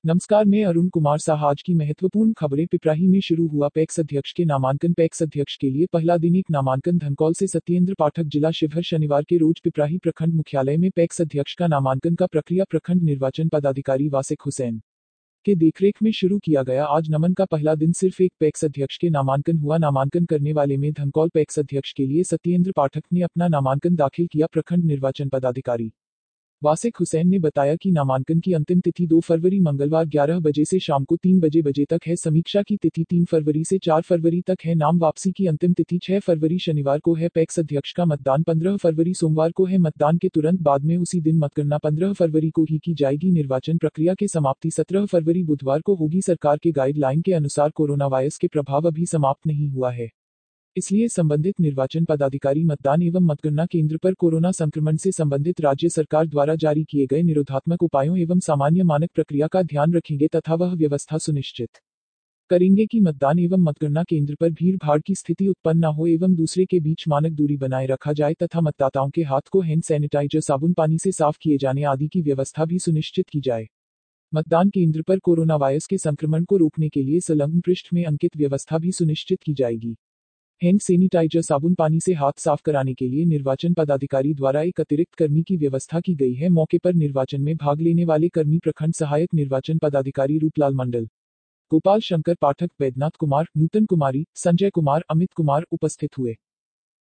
नमस्कार, मैं अरुण कुमार साहा। आज की महत्वपूर्ण खबरें। पिपराही में शुरू हुआ पैक्स अध्यक्ष के नामांकन। पैक्स अध्यक्ष के लिए पहला दिन एक नामांकन। धनकौल से सत्येंद्र पाठक, जिला शिवहर। शनिवार के रोज पिपराही प्रखंड मुख्यालय में पैक्स अध्यक्ष का नामांकन का प्रक्रिया प्रखंड निर्वाचन पदाधिकारी वासिक हुसैन के देखरेख में शुरू किया गया। आज नमन का पहला दिन। सिर्फ एक पैक्स अध्यक्ष के नामांकन हुआ। नामांकन करने वाले में धनकौल पैक्स अध्यक्ष के लिए सत्येंद्र पाठक ने अपना नामांकन दाखिल किया। प्रखंड निर्वाचन पदाधिकारी वासिक हुसैन ने बताया कि नामांकन की अंतिम तिथि 2 फरवरी मंगलवार 11 बजे से शाम को 3 बजे तक है। समीक्षा की तिथि 3 फरवरी से 4 फरवरी तक है। नाम वापसी की अंतिम तिथि 6 फरवरी शनिवार को है। पैक्स अध्यक्ष का मतदान 15 फरवरी सोमवार को है। मतदान के तुरंत बाद में उसी दिन मतगणना 15 फरवरी को ही की जाएगी। निर्वाचन प्रक्रिया की समाप्ति 17 फरवरी बुधवार को होगी। सरकार के गाइडलाइन के अनुसार कोरोना वायरस के प्रभाव अभी समाप्त नहीं हुआ है, इसलिए संबंधित निर्वाचन पदाधिकारी मतदान एवं मतगणना केंद्र पर कोरोना संक्रमण से संबंधित राज्य सरकार द्वारा जारी किए गए निरोधात्मक उपायों एवं सामान्य मानक प्रक्रिया का ध्यान रखेंगे तथा वह व्यवस्था सुनिश्चित करेंगे कि मतदान एवं मतगणना केंद्र पर भीड़ भाड़ की स्थिति उत्पन्न न हो एवं दूसरे के बीच मानक दूरी बनाए रखा जाए तथा मतदाताओं के हाथ को हैंड सैनिटाइजर साबुन पानी से साफ किए जाने आदि की व्यवस्था भी सुनिश्चित की जाए। मतदान केंद्र पर कोरोना वायरस के संक्रमण को रोकने के लिए संलग्न पृष्ठ में अंकित व्यवस्था भी सुनिश्चित की जाएगी। हैंड सैनिटाइजर साबुन पानी से हाथ साफ कराने के लिए निर्वाचन पदाधिकारी द्वारा एक अतिरिक्त कर्मी की व्यवस्था की गई है। मौके पर निर्वाचन में भाग लेने वाले कर्मी प्रखंड सहायक निर्वाचन पदाधिकारी रूपलाल मंडल, गोपाल शंकर पाठक, वैद्यनाथ कुमार, नूतन कुमारी, संजय कुमार, अमित कुमार उपस्थित हुए।